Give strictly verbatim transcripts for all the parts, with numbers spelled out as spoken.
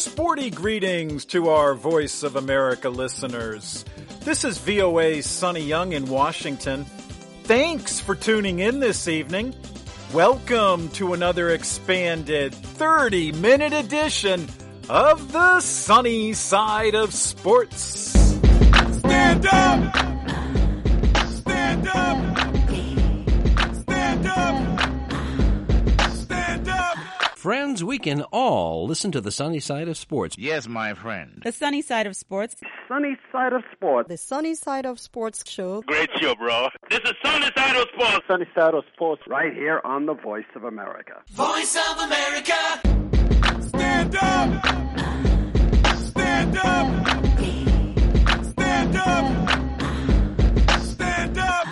Sporty greetings to our Voice of America listeners. This is V O A's Sonny Young in Washington. Thanks for tuning in this evening. Welcome to another expanded thirty-minute edition of the Sunny Side of Sports. Stand up! Stand up! Stand up! Stand up! Friends, we can all listen to the Sunny Side of Sports. Yes, my friend. The Sunny Side of Sports. Sunny Side of Sports. The Sunny Side of Sports show. Great show, bro. This is Sunny Side of Sports. Sunny Side of Sports, right here on the Voice of America. Voice of America. Stand up! Stand up! Stand up! Stand up!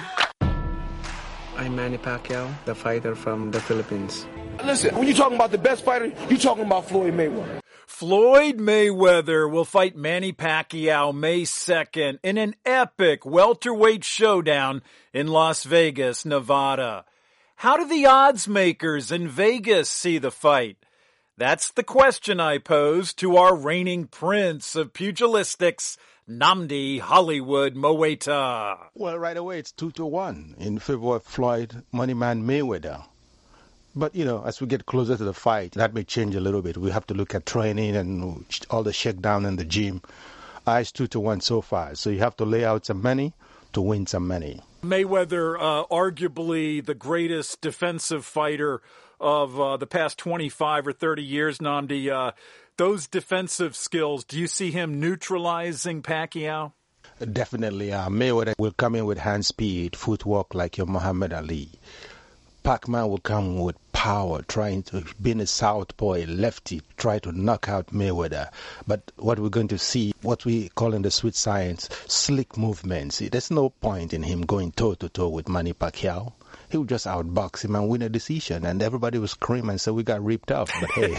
I'm Manny Pacquiao, the fighter from the Philippines. Listen, when you're talking about the best fighter, you're talking about Floyd Mayweather. Floyd Mayweather will fight Manny Pacquiao May second in an epic welterweight showdown in Las Vegas, Nevada. How do the odds makers in Vegas see the fight? That's the question I pose to our reigning prince of pugilistics, Nnamdi Hollywood Mowaita. Well, right away it's two to one in favor of Floyd Moneyman Mayweather. But, you know, as we get closer to the fight, that may change a little bit. We have to look at training and all the shakedown in the gym. Uh, it's two to one so far. So you have to lay out some money to win some money. Mayweather, uh, arguably the greatest defensive fighter of uh, the past twenty-five or thirty years, Nnamdi. Uh, those defensive skills, do you see him neutralizing Pacquiao? Definitely. Uh, Mayweather will come in with hand speed, footwork like your Muhammad Ali. Pac-Man will come with power, trying to, being a southpaw, a lefty, try to knock out Mayweather. But what we're going to see, what we call in the sweet science, slick movements. See, there's no point in him going toe-to-toe with Manny Pacquiao. He would just outbox him and win a decision, and everybody was screaming, so we got ripped off. But hey,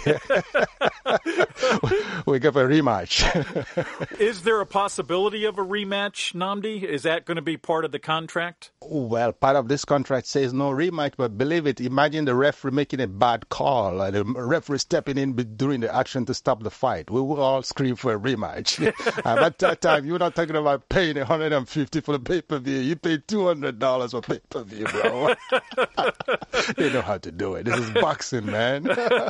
we got a rematch. Is there a possibility of a rematch, Nnamdi? Is that going to be part of the contract? Well, part of this contract says no rematch, but believe it, imagine the referee making a bad call, and the referee stepping in during the action to stop the fight. We will all scream for a rematch. And at that time, you're not talking about paying one hundred fifty dollars for the pay-per-view. You pay two hundred dollars for pay-per-view, bro. They know how to do it. This is boxing, man.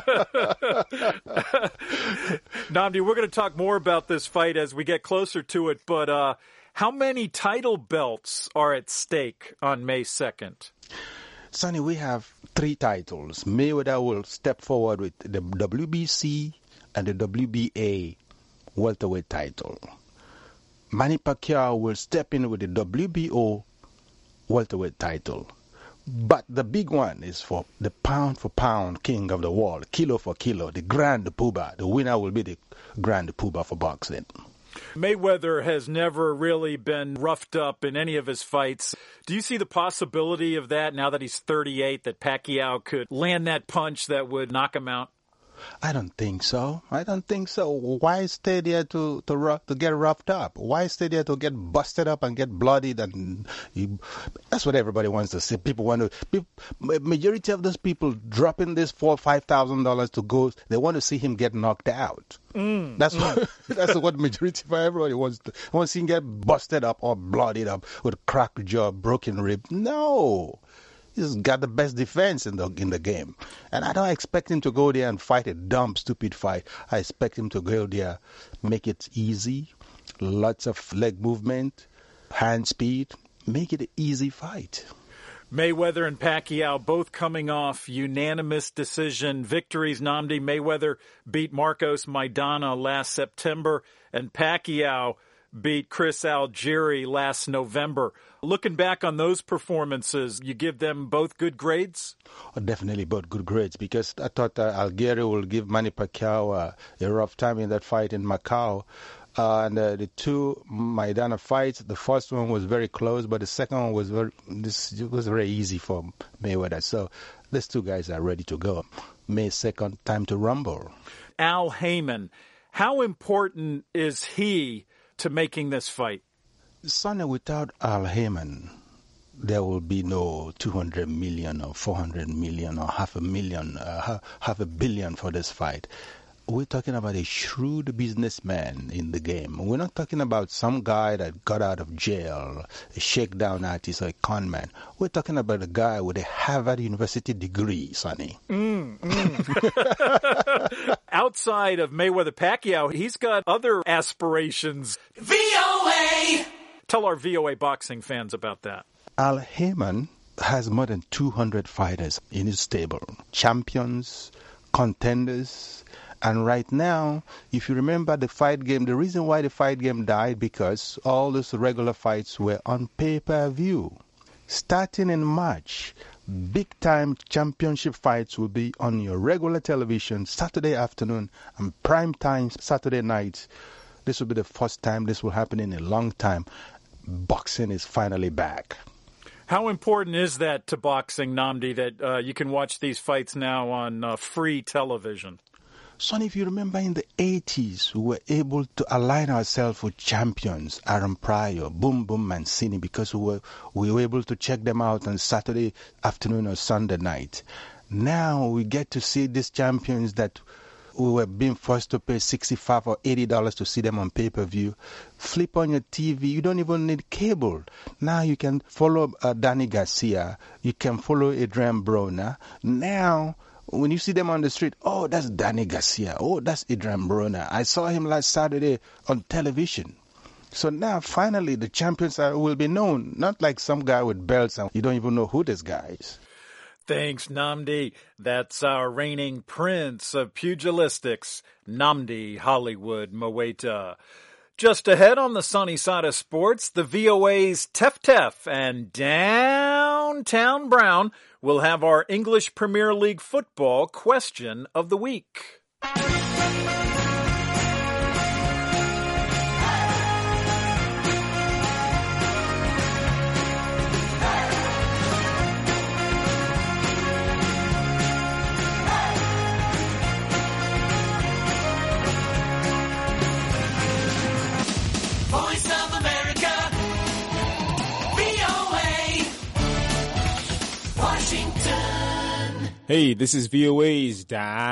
Nnamdi, we're going to talk more about this fight as we get closer to it, but uh, how many title belts are at stake on May second? Sonny, we have three titles. Mayweather will step forward with the W B C and the W B A welterweight title. Manny Pacquiao will step in with the W B O welterweight title. But the big one is for the pound-for-pound king of the world, kilo for kilo, the Grand Poobah. The winner will be the Grand Poobah for boxing. Mayweather has never really been roughed up in any of his fights. Do you see the possibility of that now that he's thirty-eight, that Pacquiao could land that punch that would knock him out? I don't think so. I don't think so. Why stay there to to, rough, to get roughed up? Why stay there to get busted up and get bloodied? And you, that's what everybody wants to see. People want to. People, majority of those people dropping this four five thousand dollars to go. They want to see him get knocked out. Mm, that's mm. what. That's what majority of everybody wants to. Wants to see him get busted up or bloodied up with a cracked jaw, broken rib. No. He's got the best defense in the in the game. And I don't expect him to go there and fight a dumb, stupid fight. I expect him to go there, make it easy, lots of leg movement, hand speed, make it an easy fight. Mayweather and Pacquiao both coming off unanimous decision victories. Nnamdi, Mayweather beat Marcos Maidana last September, and Pacquiao beat Chris Algieri last November. Looking back on those performances, you give them both good grades? Oh, definitely both good grades, because I thought uh, Algieri will give Manny Pacquiao uh, a rough time in that fight in Macau. Uh, and uh, the two Maidana fights, the first one was very close, but the second one was very this was very easy for Mayweather. So these two guys are ready to go. May second, time to rumble. Al Haymon, how important is he to making this fight? Sonny, without Al Haymon, there will be no two hundred million or four hundred million or half a million, uh, half a billion for this fight. we're talking about a shrewd businessman in the game. We're not talking about some guy that got out of jail, a shakedown artist or a con man. We're talking about a guy with a Harvard University degree, Sonny. Mm, mm. Outside of Mayweather-Pacquiao, he's got other aspirations. V O A! Tell our V O A boxing fans about that. Al Haymon has more than two hundred fighters in his stable. Champions, contenders. And right now, if you remember the fight game, the reason why the fight game died because all those regular fights were on pay-per-view. Starting in March, big-time championship fights will be on your regular television Saturday afternoon and prime time Saturday night. This will be the first time this will happen in a long time. Boxing is finally back. How important is that to boxing, Nnamdi, that uh, you can watch these fights now on uh, free television? Son, if you remember in the eighties, we were able to align ourselves with champions, Aaron Pryor, Boom Boom Mancini, because we were, we were able to check them out on Saturday afternoon or Sunday night. Now we get to see these champions that we were being forced to pay sixty-five dollars or eighty dollars to see them on pay-per-view. Flip on your T V. You don't even need cable. Now you can follow uh, Danny Garcia. You can follow Adrian Broner. Now, when you see them on the street, oh, that's Danny Garcia. Oh, that's Adrian Broner. I saw him last Saturday on television. So now, finally, the champions are, will be known. Not like some guy with belts and you don't even know who this guy is. Thanks, Nnamdi. That's our reigning prince of pugilistics, Nnamdi Hollywood Mweita. Just ahead on the sunny side of sports, the V O A's Tef Tef and Downtown Brown will have our English Premier League football question of the week. Hey, this is V O A's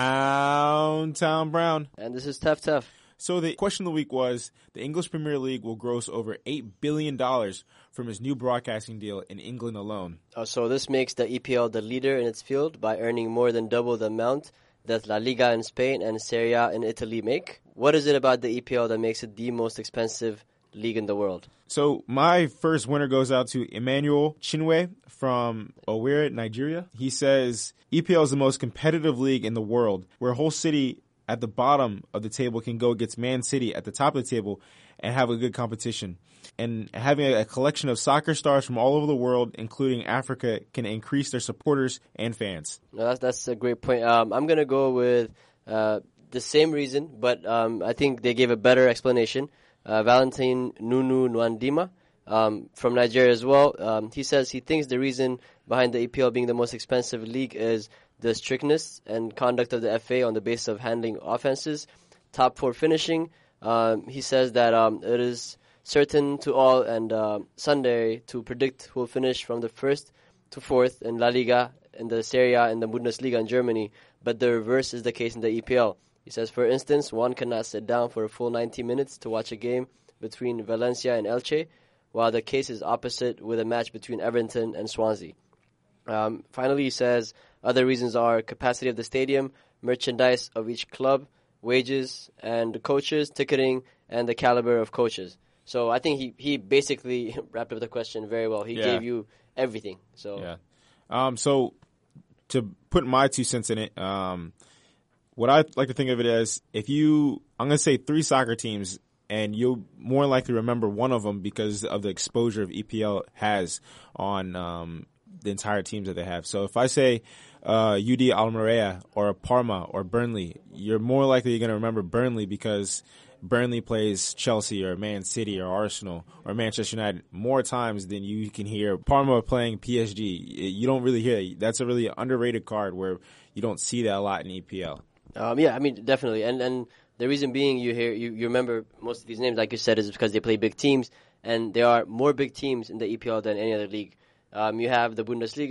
Downtown Brown. And this is Tef Tef. So the question of the week was, the English Premier League will gross over eight billion dollars from its new broadcasting deal in England alone. Uh, so this makes the E P L the leader in its field by earning more than double the amount that La Liga in Spain and Serie A in Italy make. What is it about the E P L that makes it the most expensive league in the world? So my first winner goes out to Emmanuel Chinwe from Owerri, Nigeria. He says, E P L is the most competitive league in the world, where a whole city at the bottom of the table can go against Man City at the top of the table and have a good competition. And having a collection of soccer stars from all over the world, including Africa, can increase their supporters and fans. No, that's, that's a great point. Um, I'm going to go with uh, the same reason, but um, I think they gave a better explanation. Uh, Valentine Nunu Nwandima um, from Nigeria as well. Um, he says he thinks the reason behind the E P L being the most expensive league is the strictness and conduct of the F A on the basis of handling offenses, top four finishing. Um, he says that um, it is certain to all and uh, Sunday to predict who will finish from the first to fourth in La Liga, in the Serie A, and the Bundesliga in Germany, but the reverse is the case in the E P L. He says, for instance, one cannot sit down for a full ninety minutes to watch a game between Valencia and Elche, while the case is opposite with a match between Everton and Swansea. Um, finally, he says, other reasons are capacity of the stadium, merchandise of each club, wages and coaches, ticketing, and the caliber of coaches. So I think he, he basically wrapped up the question very well. He yeah. gave you everything. So yeah. Um, so to put my two cents in it, um, what I like to think of it as, if you, I'm going to say three soccer teams, and you'll more likely remember one of them because of the exposure of E P L has on um, the entire teams that they have. So if I say uh, U D Almeria or Parma or Burnley, you're more likely going to remember Burnley because Burnley plays Chelsea or Man City or Arsenal or Manchester United more times than you can hear Parma playing P S G. You don't really hear that. That's a really underrated card where you don't see that a lot in E P L. Um, yeah, I mean, definitely. And and the reason being you hear you, you remember most of these names, like you said, is because they play big teams, and there are more big teams in the E P L than any other league. Um, you have the Bundesliga,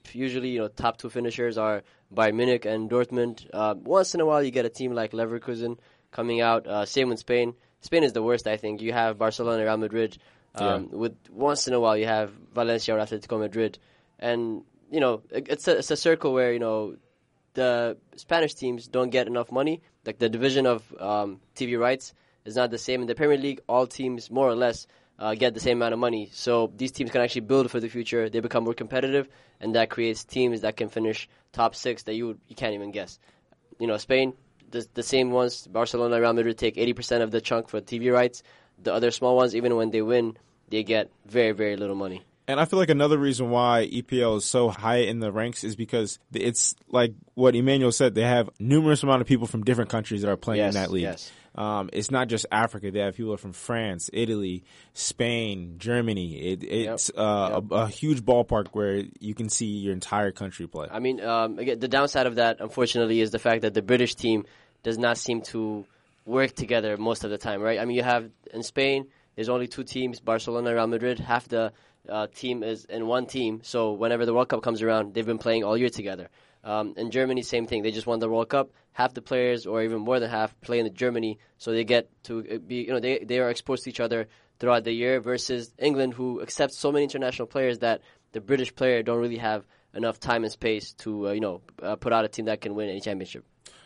usually, you know, top two finishers are Bayern Munich and Dortmund. Uh, once in a while, you get a team like Leverkusen coming out. Uh, same with Spain. Spain is the worst, I think. You have Barcelona, Real Madrid. Um, yeah. With once in a while, you have Valencia or Atletico Madrid, and you know, it's a it's a circle where you know the Spanish teams don't get enough money. Like the division of um, T V rights is not the same in the Premier League. All teams more or less uh, get the same amount of money, so these teams can actually build for the future. They become more competitive, and that creates teams that can finish top six that you you can't even guess. You know, Spain, the the same ones. Barcelona, Real Madrid take eighty percent of the chunk for T V rights. The other small ones, even when they win, they get very, very little money. And I feel like another reason why E P L is so high in the ranks is because it's like what Emmanuel said. They have numerous amount of people from different countries that are playing yes, in that league. Yes. Um, it's not just Africa. They have people from France, Italy, Spain, Germany. It, it's yep. Uh, yep. A, a huge ballpark where you can see your entire country play. I mean, um, again, the downside of that, unfortunately, is the fact that the British team does not seem to work together most of the time, right? I mean, you have in Spain, there's only two teams, Barcelona, Real Madrid. Half the uh, team is in one team. So whenever the World Cup comes around, they've been playing all year together. Um, in Germany, same thing. They just won the World Cup. Half the players, or even more than half, play in Germany. So they get to be, you know, they they are exposed to each other throughout the year. Versus England, who accepts so many international players that the British player don't really have enough time and space to, uh, you know, uh, put out a team that can win any championship.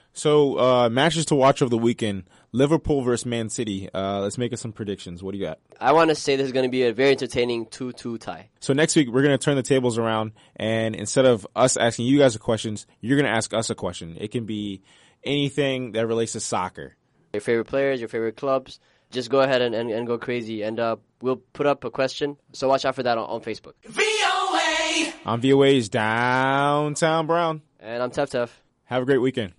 So uh, matches to watch over the weekend: Liverpool versus Man City. Uh, let's make us some predictions. What do you got? I want to say this is going to be a very entertaining two two tie. So next week we're going to turn the tables around, and instead of us asking you guys a questions, you're going to ask us a question. It can be anything that relates to soccer. Your favorite players, your favorite clubs. Just go ahead and, and, and go crazy, and uh, we'll put up a question. So watch out for that on, on Facebook. V O A. I'm V O A's Downtown Brown. And I'm Tef Tef. Have a great weekend.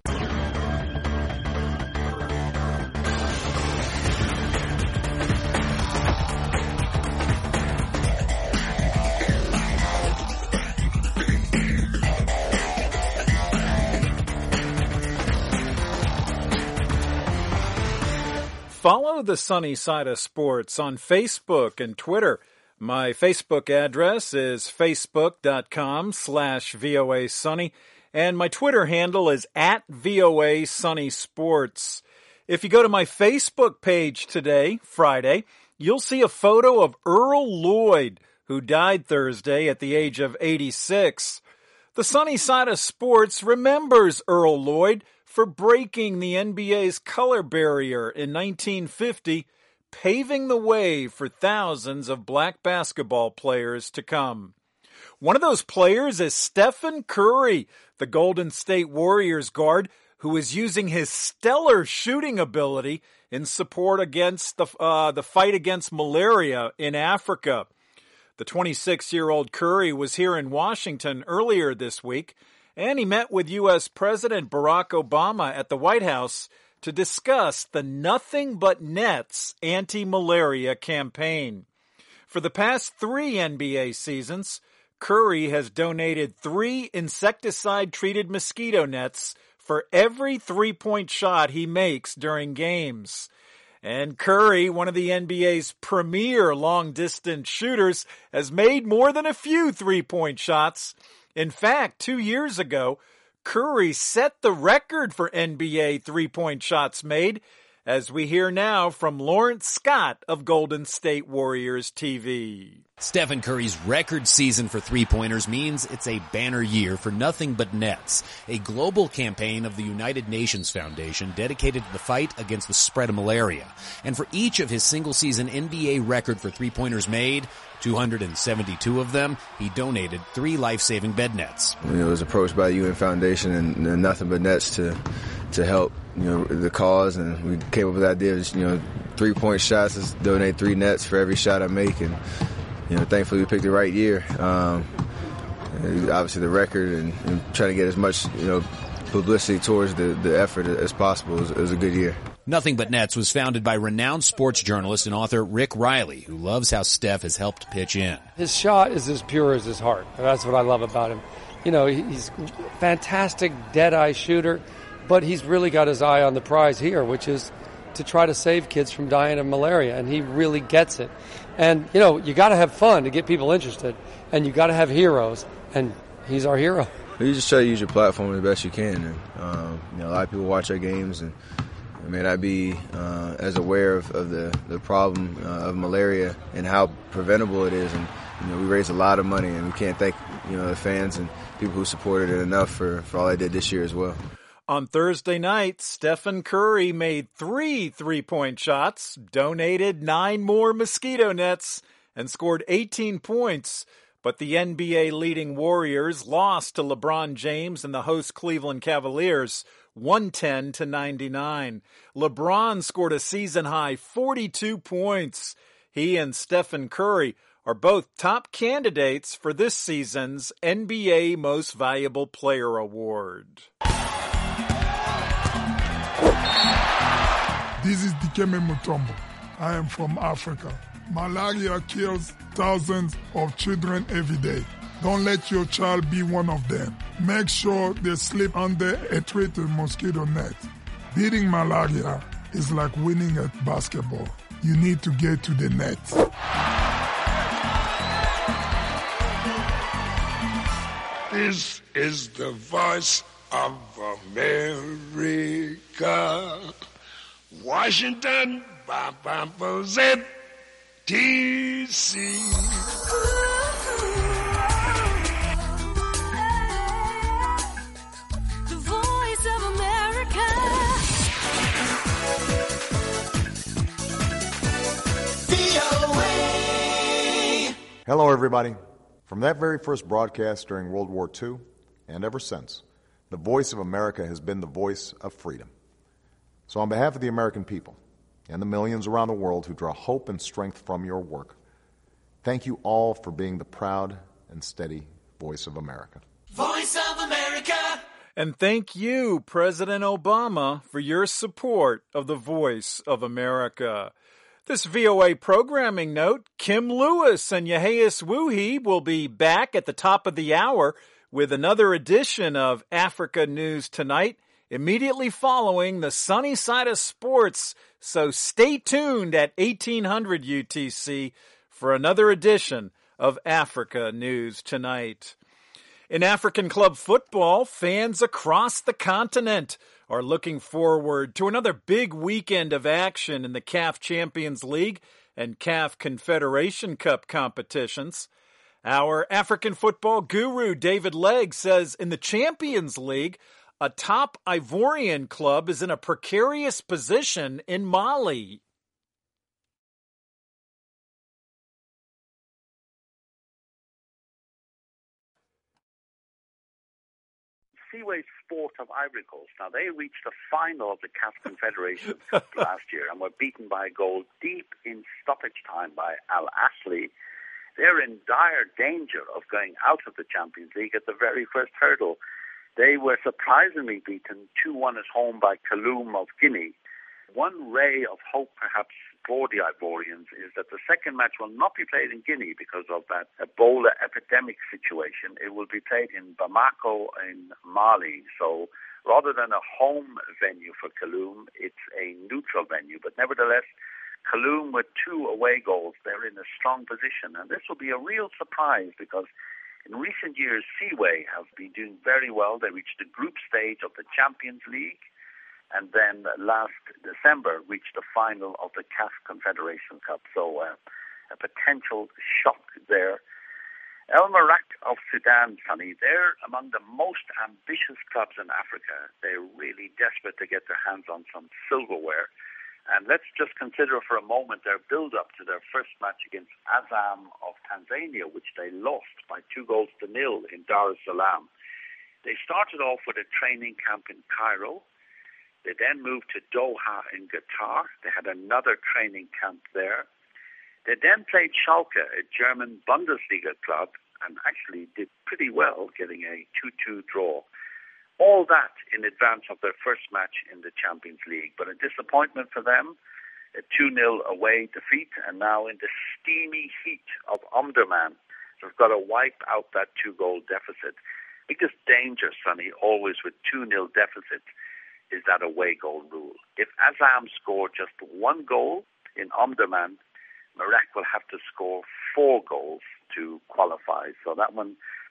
Follow the Sunny Side of Sports on Facebook and Twitter. My Facebook address is facebook.com slash VOA Sunny, and my Twitter handle is at VOA Sunny Sports. If you go to my Facebook page today, Friday, you'll see a photo of Earl Lloyd, who died Thursday at the age of eighty-six. The Sunny Side of Sports remembers Earl Lloyd for breaking the N B A's color barrier in nineteen fifty, paving the way for thousands of black basketball players to come. One of those players is Stephen Curry, the Golden State Warriors guard, who is using his stellar shooting ability in support against the uh, the fight against malaria in Africa. The twenty-six-year-old Curry was here in Washington earlier this week, and he met with U S President Barack Obama at the White House to discuss the Nothing But Nets anti-malaria campaign. For the past three N B A seasons, Curry has donated three insecticide-treated mosquito nets for every three-point shot he makes during games. And Curry, one of the N B A's premier long-distance shooters, has made more than a few three-point shots. In fact, two years ago, Curry set the record for N B A three-point shots made, as we hear now from Lawrence Scott of Golden State Warriors T V. Stephen Curry's record season for three-pointers means it's a banner year for Nothing But Nets, a global campaign of the United Nations Foundation dedicated to the fight against the spread of malaria. And for each of his single-season N B A record for three-pointers made, two hundred seventy-two of them, he donated three life-saving bed nets. You know, I was approached by the U N Foundation and, and Nothing But Nets to to help, you know, the cause, and we came up with the idea of, you know, three-point shots, let's donate three nets for every shot I make, and, you know, thankfully we picked the right year. Um, obviously the record, and, and trying to get as much, you know, publicity towards the, the effort as possible. It was, it was a good year. Nothing But Nets was founded by renowned sports journalist and author Rick Riley, who loves how Steph has helped pitch in. His shot is as pure as his heart. That's what I love about him. You know, he's a fantastic dead-eye shooter, but he's really got his eye on the prize here, which is to try to save kids from dying of malaria, and he really gets it. And, you know, you got to have fun to get people interested, and you got to have heroes, and he's our hero. You just try to use your platform the best you can. And, um, you know, a lot of people watch our games and may not be uh, as aware of, of the, the problem uh, of malaria and how preventable it is. And, you know, we raised a lot of money, and we can't thank, you know, the fans and people who supported it enough for, for all they did this year as well. On Thursday night, Stephen Curry made three three-point shots, donated nine more mosquito nets, and scored eighteen points. But the N B A leading Warriors lost to LeBron James and the host Cleveland Cavaliers, one ten to ninety-nine. LeBron scored a season-high forty-two points. He and Stephen Curry are both top candidates for this season's N B A Most Valuable Player Award. This is Dikeme Mutombo. I am from Africa. Malaria kills thousands of children every day. Don't let your child be one of them. Make sure they sleep under a treated mosquito net. Beating malaria is like winning at basketball. You need to get to the net. This is the voice of America. Washington, D C The voice of America. V O A. Hello, everybody. From that very first broadcast during World War Two, and ever since, the Voice of America has been the voice of freedom. So on behalf of the American people and the millions around the world who draw hope and strength from your work, thank you all for being the proud and steady voice of America. Voice of America. And thank you, President Obama, for your support of the Voice of America. This V O A programming note, Kim Lewis and Yehias Wuhi will be back at the top of the hour with another edition of Africa News Tonight, immediately following the sunny side of sports. So stay tuned at eighteen hundred U T C for another edition of Africa News Tonight. In African club football, fans across the continent are looking forward to another big weekend of action in the C A F Champions League and C A F Confederation Cup competitions. Our African football guru, David Legg, says in the Champions League, a top Ivorian club is in a precarious position in Mali. Seaway Sport of Ivory Coast. Now, they reached the final of the C A F Confederation Cup last year and were beaten by a goal deep in stoppage time by Al Ahly. They're in dire danger of going out of the Champions League at the very first hurdle. They were surprisingly beaten two one at home by Kaloum of Guinea. One ray of hope, perhaps, for the Ivorians is that the second match will not be played in Guinea because of that Ebola epidemic situation. It will be played in Bamako in Mali. So rather than a home venue for Kaloum, it's a neutral venue. But nevertheless, Kaloum with two away goals, they're in a strong position. And this will be a real surprise because in recent years, Seaway have been doing very well. They reached the group stage of the Champions League, and then last December reached the final of the C A F Confederation Cup. So uh, a potential shock there. El Merreikh of Sudan, Sonny, they're among the most ambitious clubs in Africa. They're really desperate to get their hands on some silverware. And let's just consider for a moment their build-up to their first match against Azam of Tanzania, which they lost by two goals to nil in Dar es Salaam. They started off with a training camp in Cairo. They then moved to Doha in Qatar. They had another training camp there. They then played Schalke, a German Bundesliga club, and actually did pretty well, getting a two two draw. All that in advance of their first match in the Champions League. But a disappointment for them, a two nil away defeat, and now in the steamy heat of Omdurman, they've got to wipe out that two-goal deficit. Biggest danger, Sonny, always with two nil deficit, is that away goal rule. If Azam score just one goal in Omdurman, Merreikh will have to score four goals to qualify. So that one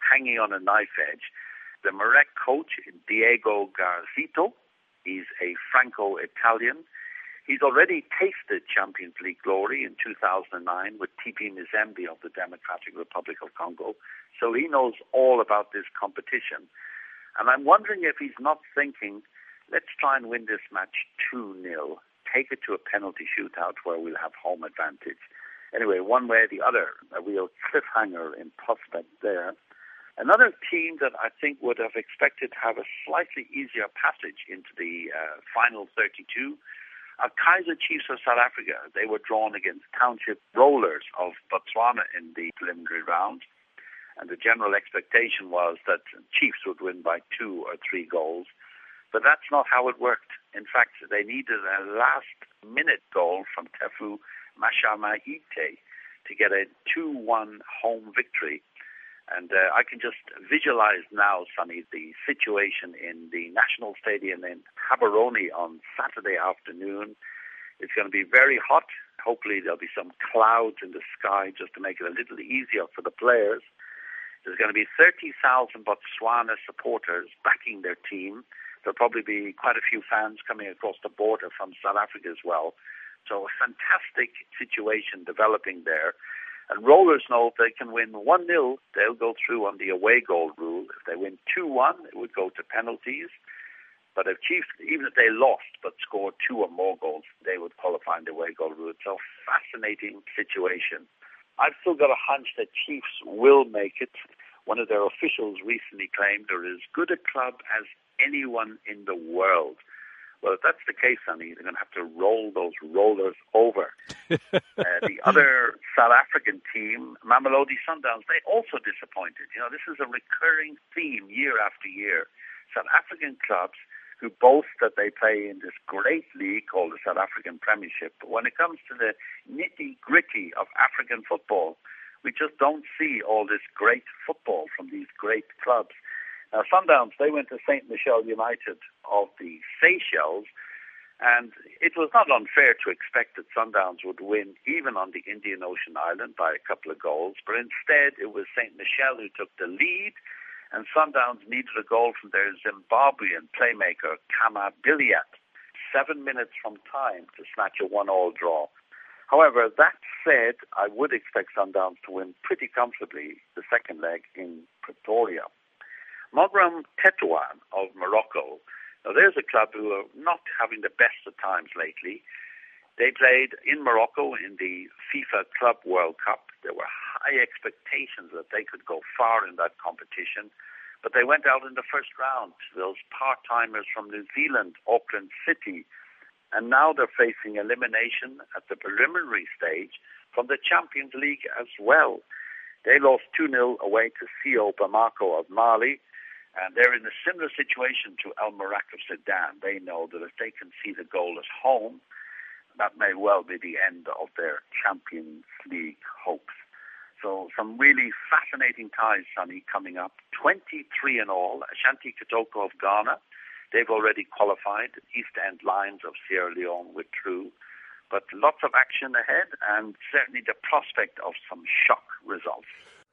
hanging on a knife edge. The Marek coach, Diego Garzito, he's a Franco-Italian. He's already tasted Champions League glory in two thousand nine with T P Mazembe of the Democratic Republic of Congo. So he knows all about this competition. And I'm wondering if he's not thinking, let's try and win this match two nil. Take it to a penalty shootout where we'll have home advantage. Anyway, one way or the other, a real cliffhanger in prospect there. Another team that I think would have expected to have a slightly easier passage into the uh, final thirty-two are Kaiser Chiefs of South Africa. They were drawn against Township Rollers of Botswana in the preliminary round. And the general expectation was that Chiefs would win by two or three goals. But that's not how it worked. In fact, they needed a last-minute goal from Tefu Mashamaite to get a two one home victory. And uh, I can just visualize now, Sonny, the situation in the National Stadium in Gaborone on Saturday afternoon. It's going to be very hot. Hopefully there'll be some clouds in the sky just to make it a little easier for the players. There's going to be thirty thousand Botswana supporters backing their team. There'll probably be quite a few fans coming across the border from South Africa as well. So a fantastic situation developing there. And Rollers know if they can win one nil, they'll go through on the away goal rule. If they win two one, it would go to penalties. But if Chiefs, even if they lost but scored two or more goals, they would qualify in the away goal rule. So fascinating situation. I've still got a hunch that Chiefs will make it. One of their officials recently claimed they're as good a club as anyone in the world. Well, if that's the case, Sonny, they're going to have to roll those Rollers over. uh, the other South African team, Mamelodi Sundowns, they also disappointed. You know, this is a recurring theme year after year. South African clubs who boast that they play in this great league called the South African Premiership. But when it comes to the nitty-gritty of African football, we just don't see all this great football from these great clubs. Now, Sundowns, they went to Saint Michel United of the Seychelles, and it was not unfair to expect that Sundowns would win even on the Indian Ocean island by a couple of goals, but instead it was Saint Michel who took the lead, and Sundowns needed a goal from their Zimbabwean playmaker, Kama Biliat, seven minutes from time to snatch a one-all draw. However, that said, I would expect Sundowns to win pretty comfortably the second leg in Pretoria. Moghram Tetouan of Morocco. Now, there's a club who are not having the best of times lately. They played in Morocco in the FIFA Club World Cup. There were high expectations that they could go far in that competition, but they went out in the first round to those part-timers from New Zealand, Auckland City, and now they're facing elimination at the preliminary stage from the Champions League as well. They lost two nil away to C O Bamako of Mali. And they're in a similar situation to Al Marak of Sudan. They know that if they can see the goal at home, that may well be the end of their Champions League hopes. So some really fascinating ties, Sonny, coming up. twenty-three in all. Ashanti Kotoko of Ghana. They've already qualified. East End Lions of Sierra Leone withdrew. But lots of action ahead and certainly the prospect of some shock results.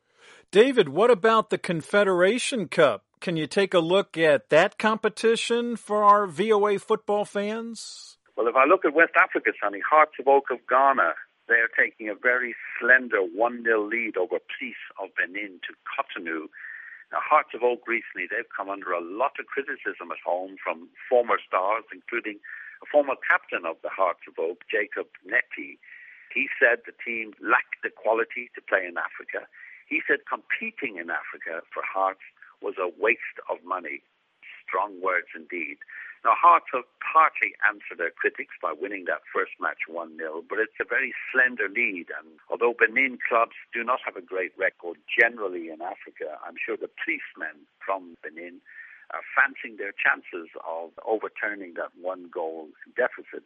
David, what about the Confederation Cup? Can you take a look at that competition for our V O A football fans? Well, if I look at West Africa, Sonny, Hearts of Oak of Ghana, they're taking a very slender one nil lead over Police of Benin to Cotonou. Now, Hearts of Oak recently, they've come under a lot of criticism at home from former stars, including a former captain of the Hearts of Oak, Jacob Netty. He said the team lacked the quality to play in Africa. He said competing in Africa for Hearts was a waste of money. Strong words indeed. Now, Hearts have partly answered their critics by winning that first match one nil, but it's a very slender lead. And although Benin clubs do not have a great record generally in Africa, I'm sure the policemen from Benin are fancying their chances of overturning that one-goal deficit.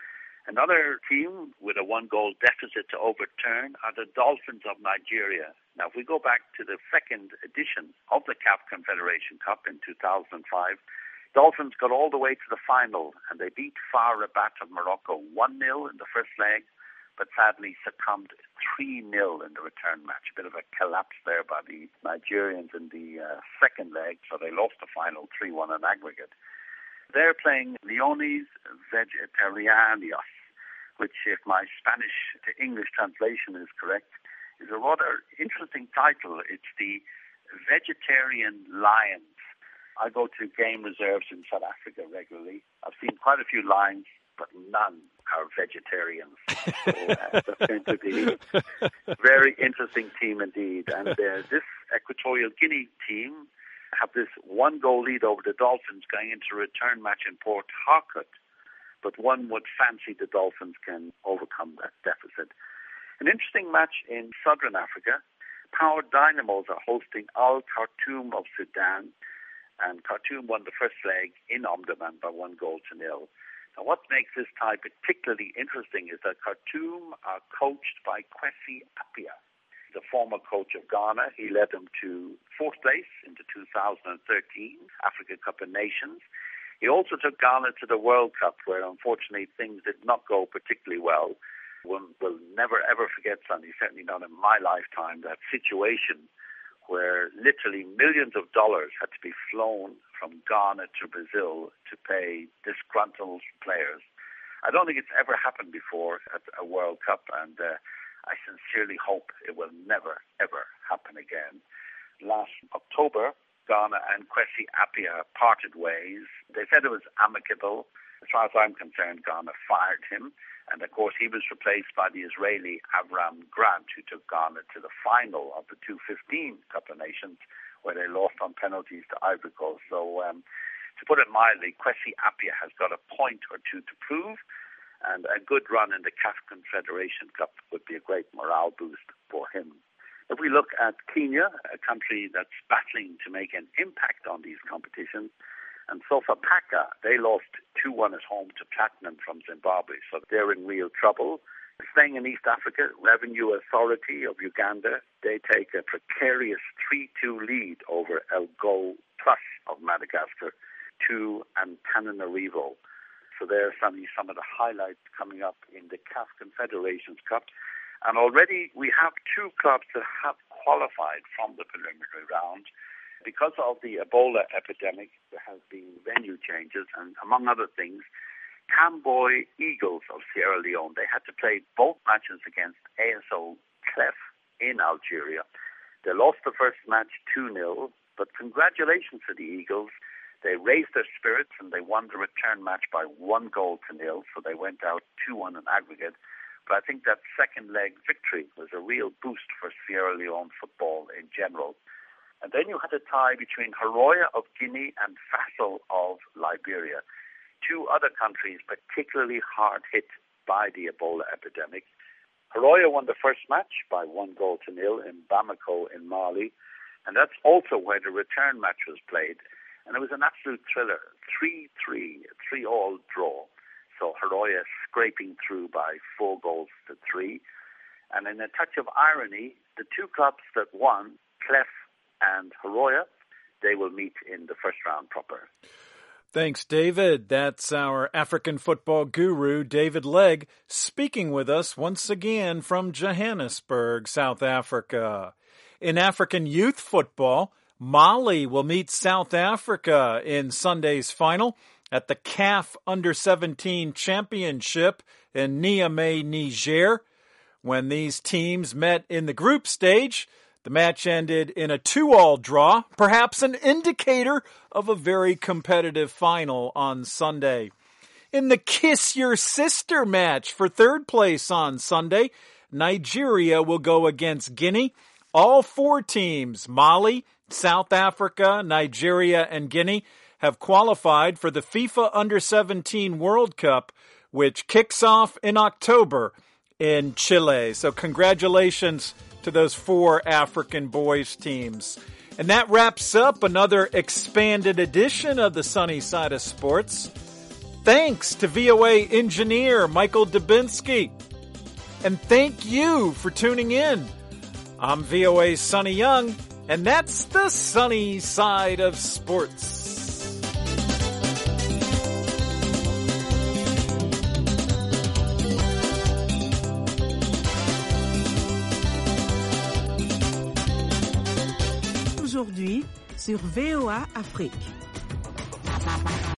Another team with a one-goal deficit to overturn are the Dolphins of Nigeria. Now, if we go back to the second edition of the C A F Confederation Cup in two thousand five, Dolphins got all the way to the final, and they beat Far Rabat of Morocco one nil in the first leg, but sadly succumbed three nil in the return match. A bit of a collapse there by the Nigerians in the uh, second leg, so they lost the final three one in aggregate. They're playing Leones Vegetarianos, which, if my Spanish to English translation is correct, is a rather interesting title. It's the Vegetarian Lions. I go to game reserves in South Africa regularly. I've seen quite a few lions, but none are vegetarians. So uh, that's going to be a very interesting team indeed. And uh, this Equatorial Guinea team have this one-goal lead over the Dolphins going into a return match in Port Harcourt. But one would fancy the Dolphins can overcome that deficit. An interesting match in southern Africa. Power Dynamos are hosting Al Khartoum of Sudan. And Khartoum won the first leg in Omdurman by one goal to nil. Now, what makes this tie particularly interesting is that Khartoum are coached by Kwesi Appiah, the former coach of Ghana. He led them to fourth place in the two thousand thirteen Africa Cup of Nations. He also took Ghana to the World Cup, where unfortunately things did not go particularly well. One will never ever forget, Sonny, certainly not in my lifetime, that situation where literally millions of dollars had to be flown from Ghana to Brazil to pay disgruntled players. I don't think it's ever happened before at a World Cup, and uh, I sincerely hope it will never, ever happen again. Last October, Ghana and Kwesi Appiah parted ways. They said it was amicable. As far as I'm concerned, Ghana fired him. And, of course, he was replaced by the Israeli Avram Grant, who took Ghana to the final of the two fifteen Cup of Nations, where they lost on penalties to Ivory Coast. So, um, to put it mildly, Kwesi Appiah has got a point or two to prove, and a good run in the C A F Confederation Cup would be a great morale boost for him. If we look at Kenya, a country that's battling to make an impact on these competitions, and Sofapaka, they lost two one at home to Platinum from Zimbabwe, so they're in real trouble. Staying in East Africa, Revenue Authority of Uganda, they take a precarious three two lead over El Go Plus of Madagascar, to Antananarivo. So there are some, some of the highlights coming up in the C A F Confederations Cup. And already we have two clubs that have qualified from the preliminary round. Because of the Ebola epidemic, there has been venue changes, and among other things, Camboy Eagles of Sierra Leone, they had to play both matches against A S O Clef in Algeria. They lost the first match two nil, but congratulations to the Eagles. They raised their spirits and they won the return match by one goal to nil, so they went out two one in aggregate. But I think that second leg victory was a real boost for Sierra Leone football in general. And then you had a tie between Horoya of Guinea and Fassel of Liberia, two other countries particularly hard hit by the Ebola epidemic. Horoya won the first match by one goal to nil in Bamako in Mali, and that's also where the return match was played. And it was an absolute thriller, three three, a three-all draw. So Horoya scraping through by four goals to three. And in a touch of irony, the two clubs that won, Clef and Horoya, they will meet in the first round proper. Thanks, David. That's our African football guru, David Legg, speaking with us once again from Johannesburg, South Africa. In African youth football, Mali will meet South Africa in Sunday's final at the C A F Under seventeen Championship in Niamey, Niger. When these teams met in the group stage, the match ended in a two-all draw, perhaps an indicator of a very competitive final on Sunday. In the Kiss Your Sister match for third place on Sunday, Nigeria will go against Guinea. All four teams, Mali, South Africa, Nigeria, and Guinea, have qualified for the FIFA Under seventeen World Cup, which kicks off in October in Chile. So congratulations to those four African boys teams. And that wraps up another expanded edition of the Sunny Side of Sports. Thanks to V O A engineer Michael Dubinsky. And thank you for tuning in. I'm V O A's Sonny Young, and that's the Sunny Side of Sports. aujourd'hui sur V O A Afrique.